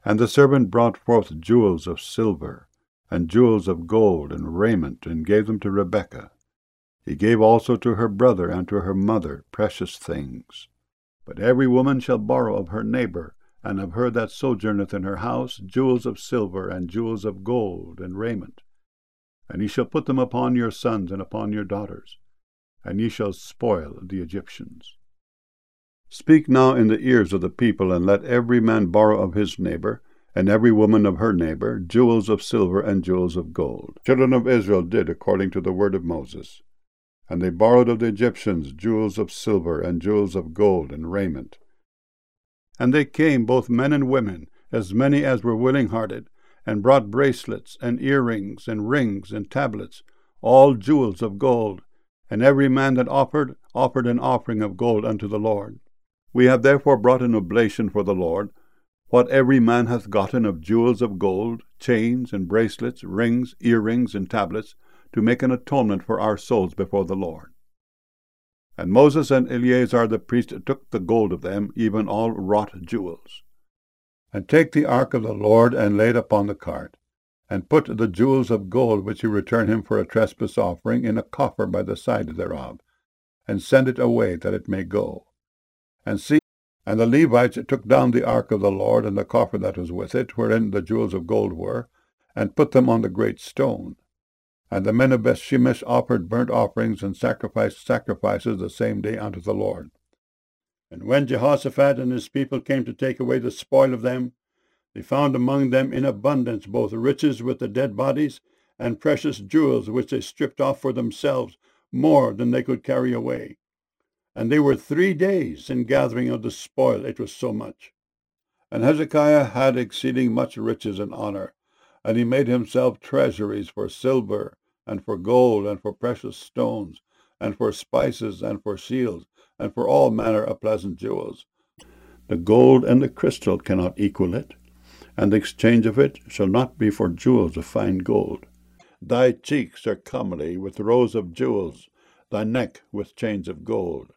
And the servant brought forth jewels of silver, and jewels of gold, and raiment, and gave them to Rebekah. He gave also to her brother and to her mother precious things. But every woman shall borrow of her neighbor, and of her that sojourneth in her house, jewels of silver, and jewels of gold, and raiment. And ye shall put them upon your sons and upon your daughters, and ye shall spoil the Egyptians. Speak now in the ears of the people, and let every man borrow of his neighbor, and every woman of her neighbor, jewels of silver and jewels of gold. The children of Israel did according to the word of Moses. And they borrowed of the Egyptians jewels of silver and jewels of gold and raiment. And they came, both men and women, as many as were willing-hearted, and brought bracelets, and earrings, and rings, and tablets, all jewels of gold. And every man that offered an offering of gold unto the Lord. We have therefore brought an oblation for the Lord, what every man hath gotten of jewels of gold, chains, and bracelets, rings, earrings, and tablets, to make an atonement for our souls before the Lord. And Moses and Eleazar the priest took the gold of them, even all wrought jewels. And take the ark of the Lord, and lay it upon the cart, and put the jewels of gold which he returned him for a trespass offering in a coffer by the side thereof, and send it away that it may go. And see, and the Levites took down the ark of the Lord, and the coffer that was with it, wherein the jewels of gold were, and put them on the great stone. And the men of Bethshemesh offered burnt offerings and sacrifices the same day unto the Lord. And when Jehoshaphat and his people came to take away the spoil of them, they found among them in abundance both riches with the dead bodies, and precious jewels which they stripped off for themselves, more than they could carry away. And they were 3 days in gathering of the spoil, it was so much. And Hezekiah had exceeding much riches and honor, and he made himself treasuries for silver, and for gold, and for precious stones, and for spices, and for shields, and for all manner of pleasant jewels. The gold and the crystal cannot equal it, and the exchange of it shall not be for jewels of fine gold. Thy cheeks are comely with rows of jewels, thy neck with chains of gold.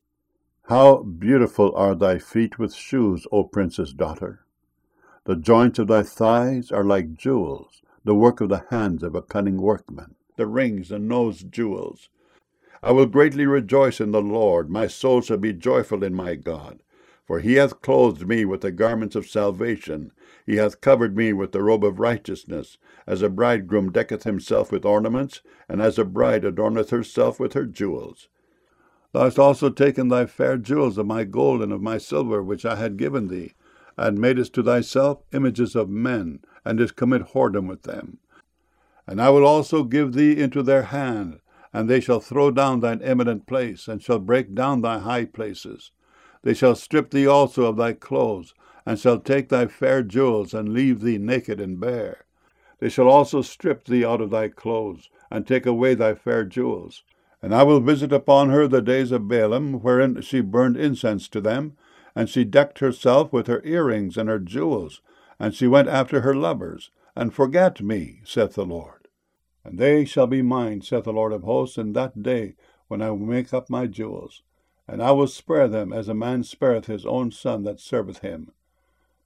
How beautiful are thy feet with shoes, O princess' daughter! The joints of thy thighs are like jewels, the work of the hands of a cunning workman, the rings and nose jewels. I will greatly rejoice in the Lord, my soul shall be joyful in my God. For he hath clothed me with the garments of salvation, he hath covered me with the robe of righteousness, as a bridegroom decketh himself with ornaments, and as a bride adorneth herself with her jewels. Thou hast also taken thy fair jewels of my gold and of my silver, which I had given thee, and madest to thyself images of men, and didst commit whoredom with them. And I will also give thee into their hand, and they shall throw down thine eminent place, and shall break down thy high places. They shall strip thee also of thy clothes, and shall take thy fair jewels, and leave thee naked and bare. They shall also strip thee out of thy clothes, and take away thy fair jewels. And I will visit upon her the days of Balaam, wherein she burned incense to them, and she decked herself with her earrings and her jewels, and she went after her lovers, and forgat me, saith the Lord. And they shall be mine, saith the Lord of hosts, in that day when I will make up my jewels. And I will spare them as a man spareth his own son that serveth him.